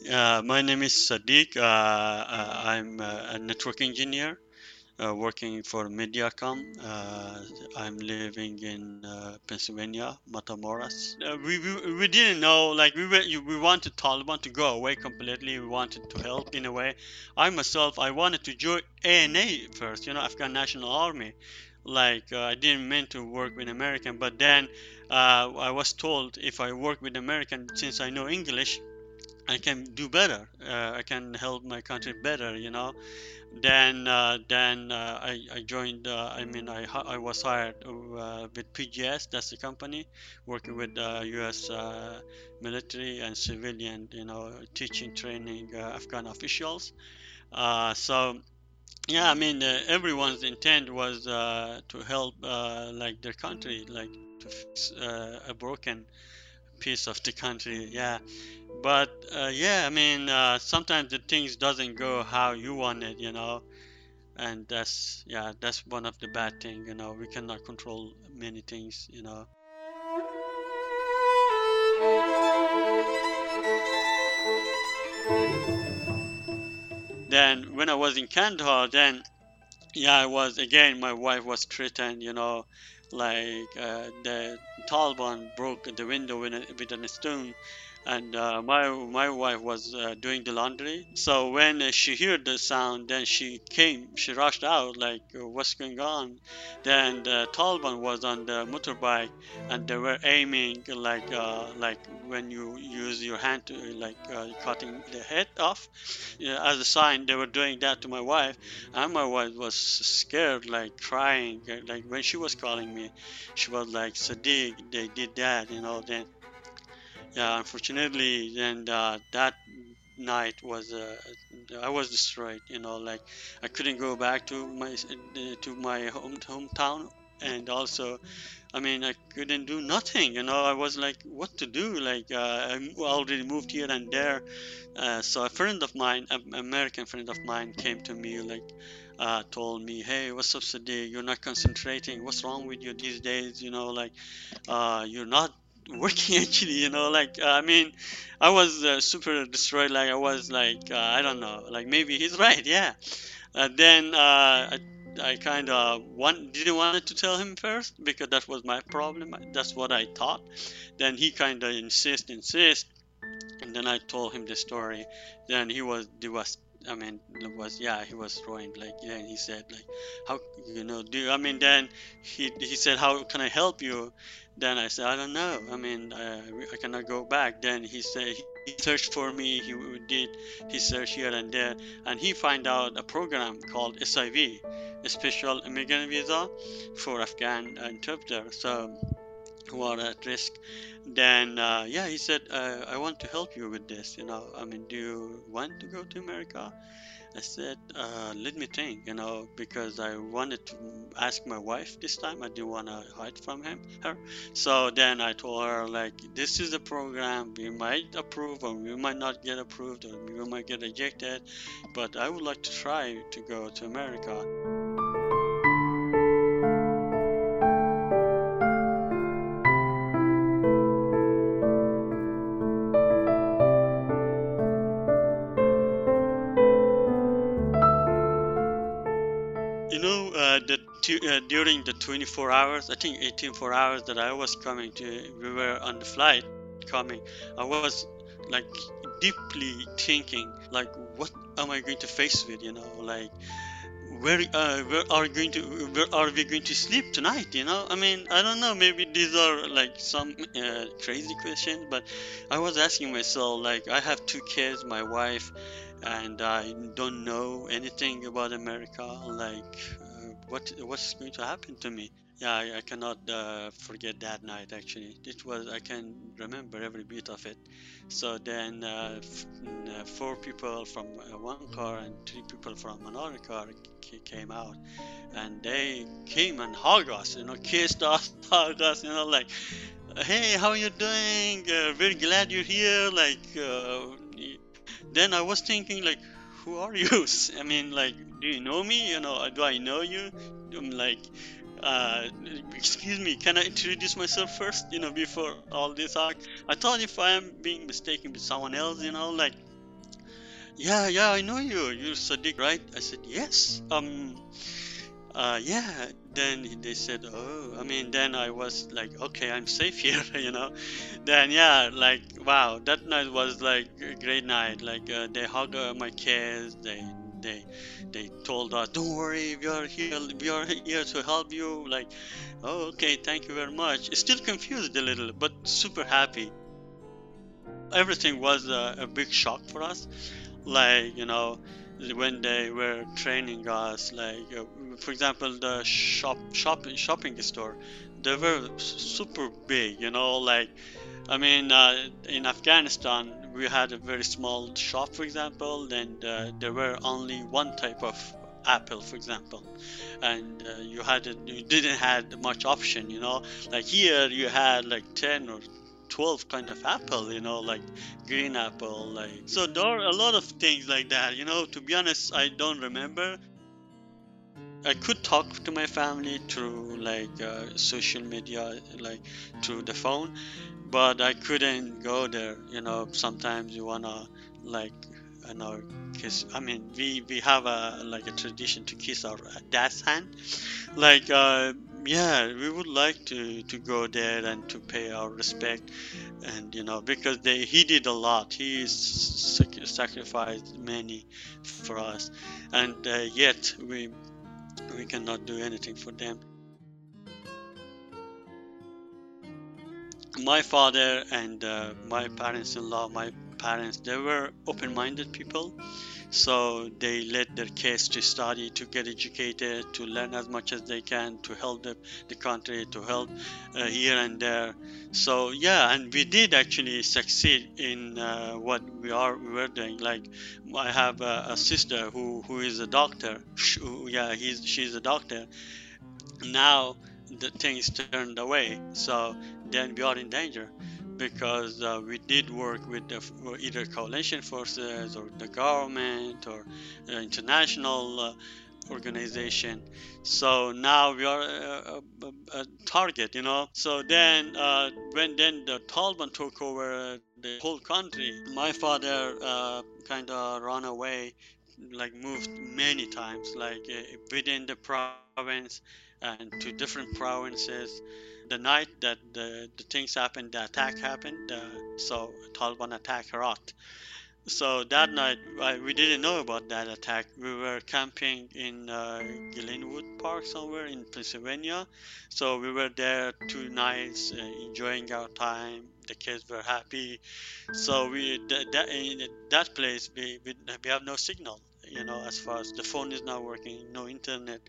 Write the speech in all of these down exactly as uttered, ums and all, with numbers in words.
Uh, my name is Sadiq. Uh, uh, I'm uh, a network engineer uh, working for Mediacom. Uh, I'm living in uh, Pennsylvania, Matamoras. Uh, we, we we didn't know, like we were, we wanted Taliban to go away completely. We wanted to help in a way. I myself, I wanted to join A N A first, you know, Afghan National Army. Like uh, I didn't mean to work with American, but then uh, I was told if I work with American, since I know English, I can do better. Uh, I can help my country better, you know. Then, uh, then uh, I, I joined. Uh, I mean, I I was hired uh, with P G S. That's the company working with uh, U S uh, military and civilian, you know, teaching, training uh, Afghan officials. Uh, so yeah, I mean, uh, everyone's intent was uh, to help uh, like their country, like to fix uh, a broken piece of the country. Yeah, but uh, yeah, I mean, uh, sometimes the things doesn't go how you want it, you know, and that's yeah, that's one of the bad thing, you know. We cannot control many things, you know. Then when I was in Kandahar, then yeah, I was again. My wife was threatened, you know, like uh, the Taliban broke the window with, a, with a stone, and uh, my my wife was uh, doing the laundry. So when uh, she heard the sound, then she came, she rushed out, like uh, what's going on? Then the Taliban was on the motorbike, and they were aiming like uh, like when you use your hand to like uh, cutting the head off. Yeah, as a sign, they were doing that to my wife, and my wife was scared, like crying. uh, Like when she was calling me, she was like, "Sadiq, they did that," you know. Then yeah, unfortunately, then uh, that night was uh, I was destroyed. You know, like I couldn't go back to my uh, to my home hometown, and also, I mean, I couldn't do nothing. You know, I was like, what to do? Like uh, I m- already moved here and there. Uh, so a friend of mine, an American friend of mine, came to me like. Uh, told me, hey, what's up, Sadiq? You're not concentrating. What's wrong with you these days? You know, like uh, you're not working actually, you know, like uh, I mean, I was uh, super destroyed, like I was like uh, I don't know, like maybe he's right, yeah. Uh, then uh, I, I kind of want didn't want to tell him first because that was my problem, that's what I thought. Then he kind of insist insist and then I told him the story. Then he was he was I mean it was yeah, he was throwing like, yeah, and he said like, how, you know, do I mean, then he he said, how can I help you? Then I said, I don't know, I mean, uh, I cannot go back. Then he said he searched for me, he did he searched here and there, and he find out a program called S I V, a special immigrant visa for Afghan interpreter. So who are at risk. Then uh, yeah, he said, uh, I want to help you with this, you know, I mean, do you want to go to America? I said, uh, let me think, you know, because I wanted to ask my wife this time. I didn't want to hide from him, her. So then I told her, like, this is a program. We might approve, or we might not get approved, or we might get rejected. But I would like to try to go to America. You know, uh, the two, uh, during the twenty-four hours, I think eighteen four hours that I was coming to, we were on the flight coming. I was like deeply thinking, like, what am I going to face with? You know, like, where uh, where are we going to where are we going to sleep tonight? You know, I mean, I don't know. Maybe these are like some uh, crazy questions, but I was asking myself, like, I have two kids, my wife, and I don't know anything about America. Like, uh, what what's going to happen to me? Yeah, I, I cannot uh, forget that night. Actually, it was I can remember every bit of it. So then, uh, f- n- uh, four people from uh, one car and three people from another car c- came out, and they came and hugged us. You know, kissed us, hugged us. You know, like, hey, how are you doing? Uh, very glad you're here. Like, uh, then I was thinking, like, who are you? I mean, like, do you know me? You know, do I know you? I'm like, uh, excuse me, can I introduce myself first? You know, before all this. I, I thought if I am being mistaken with someone else, you know, like, yeah, yeah, I know you. You're Sadiq, right? I said, yes. Um, uh, yeah. Then he- they said, oh, I mean, then I was like, okay, I'm safe here, you know. Then yeah, like wow, that night was like a great night. Like uh, they hug uh, my kids. They they they told us, don't worry, we are here. We are here to help you. Like, oh, okay, thank you very much. Still confused a little, but super happy. Everything was a, a big shock for us. Like you know, when they were training us, like uh, for example, the shop shopping shopping store, they were super big. You know, like I mean, uh, in Afghanistan, we had a very small shop, for example, and uh, there were only one type of apple, for example, and uh, you had a, you didn't had much option, you know. Like here, you had like ten or twelve kind of apple, you know, like green apple, like so. There are a lot of things like that, you know. To be honest, I don't remember. I could talk to my family through like uh, social media, like through the phone, but I couldn't go there. You know, sometimes you wanna like, you know, kiss. I mean, we we have a like a tradition to kiss our dad's hand. Like, uh, yeah, we would like to to go there and to pay our respect, and you know, because they he did a lot. He sac- sacrificed many for us, and uh, yet we we cannot do anything for them. My father and uh, my parents-in-law, my parents, they were open-minded people, so they let their kids to study, to get educated, to learn as much as they can, to help the, the country, to help uh, here and there. So yeah, and we did actually succeed in uh, what we are we were doing. Like I have a, a sister who who is a doctor. Sh- who- yeah, he's she's a doctor now. The things turned away, so then we are in danger because uh, we did work with the, either coalition forces or the government or uh, international uh, organization. So now we are a, a, a target, you know. So then uh, when then the Taliban took over the whole country, my father uh, kind of ran away, like moved many times, like uh, within the province and to different provinces. The night that the, the things happened, the attack happened, uh, so Taliban attacked Herat. So that night, I, we didn't know about that attack. We were camping in uh, Glenwood Park somewhere in Pennsylvania. So we were there two nights, uh, enjoying our time. The kids were happy. So we that, that in that place we, we we have no signal. You know, as far as the phone is not working, no internet.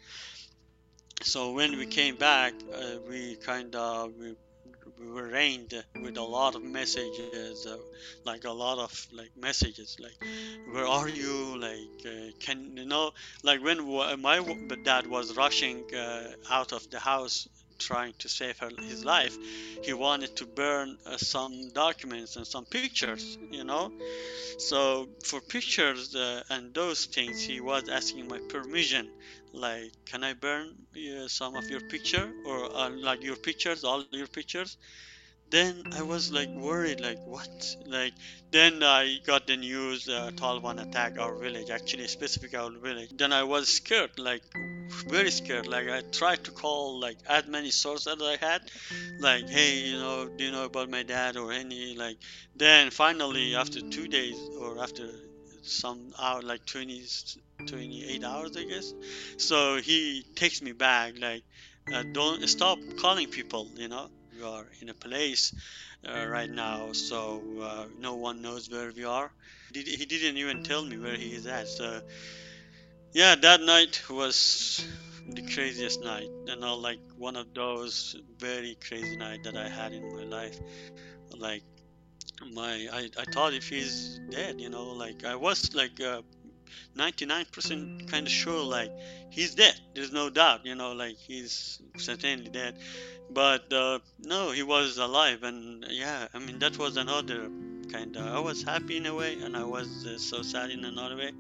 So when we came back, uh, we kind of we, we were rained with a lot of messages, uh, like a lot of like messages, like where are you? Like uh, can you know? Like when w- my w- dad was rushing uh, out of the house trying to save her, his life, he wanted to burn uh, some documents and some pictures, you know. So for pictures uh, and those things, he was asking my permission. Like, can I burn uh, some of your picture or uh, like your pictures, all your pictures? Then I was like worried, like what? Like then I got the news uh, Taliban attacked our village, actually specific our village. Then I was scared, like very scared. Like I tried to call like as many sources as I had, like hey, you know, do you know about my dad or any like. Then finally, after two days or after some hour, like twenty, twenty-eight hours, I guess. So he takes me back, like uh, don't stop calling people, you know we are in a place uh, right now, so uh, no one knows where we are. He didn't even tell me where he is at. So yeah, that night was the craziest night, you know, like one of those very crazy night that I had in my life. Like my, I, I thought if he's dead, you know, like I was like uh, ninety-nine percent kind of sure, like he's dead. There's no doubt, you know, like he's certainly dead. But uh, no, he was alive, and yeah, I mean that was another kind of. I was happy in a way, and I was uh, so sad in another way.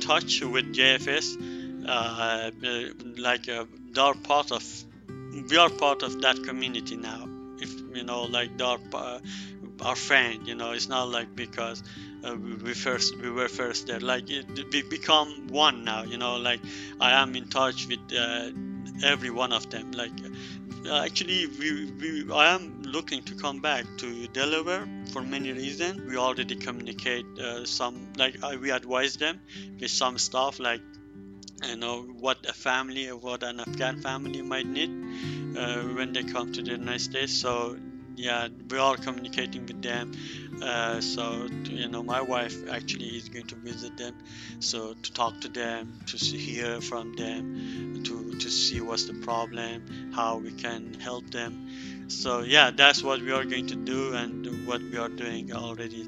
touch with J F S, uh, uh, like uh, they are part of, we are part of that community now. If you know, like they are uh, our friend. You know, it's not like because uh, we, we first we were first there. Like it, we become one now. You know, like I am in touch with uh, every one of them. Like uh, actually, we, we I am looking to come back to Delaware for many reasons. We already communicate uh, some, like uh, we advise them with some stuff, like you know what a family, what an Afghan family might need uh, when they come to the United States. So yeah, we are communicating with them. Uh, so you know, my wife actually is going to visit them, so to talk to them, to see, hear from them, to to see what's the problem, how we can help them. So yeah, that's what we are going to do and what we are doing already.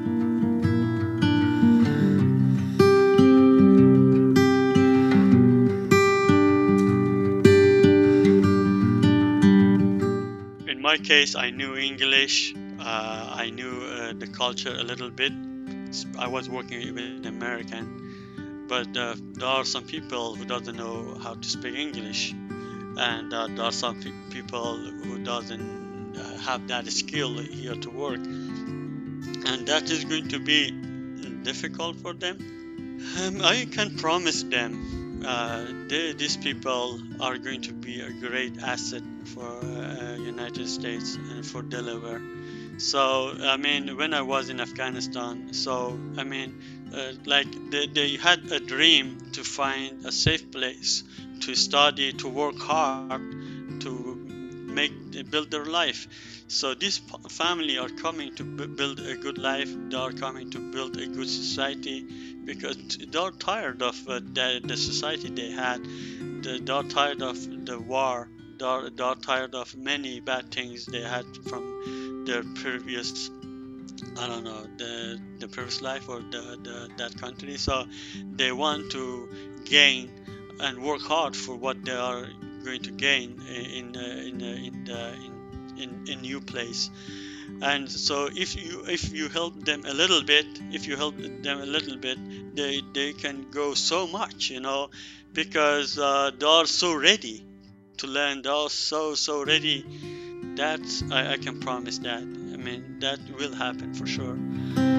In my case, I knew English. Uh, I knew uh, the culture a little bit. I was working with an American, but uh, there are some people who doesn't know how to speak English, and uh, there are some pe- people who doesn't uh, have that skill here to work, and that is going to be difficult for them. Um, I can promise them uh, they, these people are going to be a great asset for uh, United States and for Delaware. So I mean, when I was in Afghanistan, so I mean, uh, like they, they had a dream to find a safe place to study, to work hard, to make build their life. So this family are coming to build a good life. They are coming to build a good society because they are tired of uh, the, the society they had. They, they are tired of the war. They are, they are tired of many bad things they had from their previous, I don't know, the the previous life or the, the that country. So they want to gain and work hard for what they are going to gain in uh, in uh, in the in in in new place. And so if you if you help them a little bit, if you help them a little bit, they they can go so much, you know, because uh, they are so ready to learn. They are so so ready. That's I, I can promise that. I mean, that will happen for sure.